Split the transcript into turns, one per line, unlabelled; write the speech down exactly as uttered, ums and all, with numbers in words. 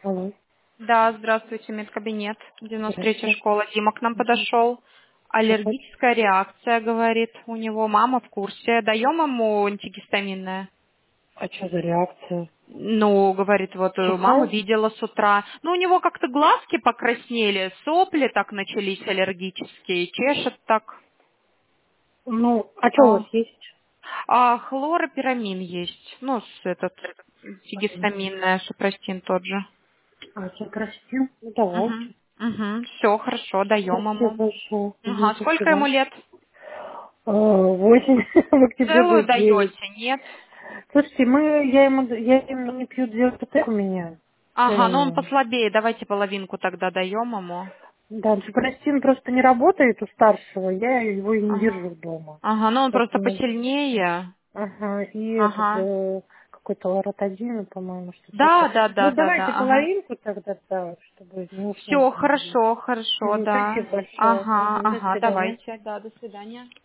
Алло,
Да, здравствуйте, медкабинет, девяносто третья
здрасте.
школа. Дима к нам
Мгм.
подошел.
Ага.
Аллергическая реакция, говорит, у него мама в курсе. Даем ему антигистаминное?
А что за реакция?
Ну, говорит, вот э, мама
Чихал?
видела с утра. Ну, у него как-то глазки покраснели, сопли так начались аллергические, чешет так.
Ну, а что у вас
А,
есть?
а хлоропирамин есть, ну, с этот,
Ага.
антигистаминное, супрастин тот же.
А, тебя простил? Ну,
Угу,
давайте.
угу, все хорошо, даем
Спасибо
ему.
большое. Мгм,
Ага, сколько ему
спасибо.
лет?
А, Восемь в октябре
Целую
будет девять.
даете, нет?
Слушайте, мы, я ему, я ему не пью диазепам у меня. Все
Ага, ну он
равно.
послабее, давайте половинку тогда даем ему.
Да, цифростин просто не работает у старшего, я его и не
Ага.
держу дома.
Ага, ну он просто
Поэтому,
посильнее.
ага, и этот,
Ага.
э, какой-то лоротадин, по-моему, что
Да,
такое.
да,
Ну,
да, да,
давайте
да, ага.
половинку тогда, да, чтобы не уснуть
Все,
не могли.
хорошо, хорошо,
Мгм,
да.
спасибо большое.
Ага,
Мгм, до
ага,
свидания.
давайте, да, до свидания.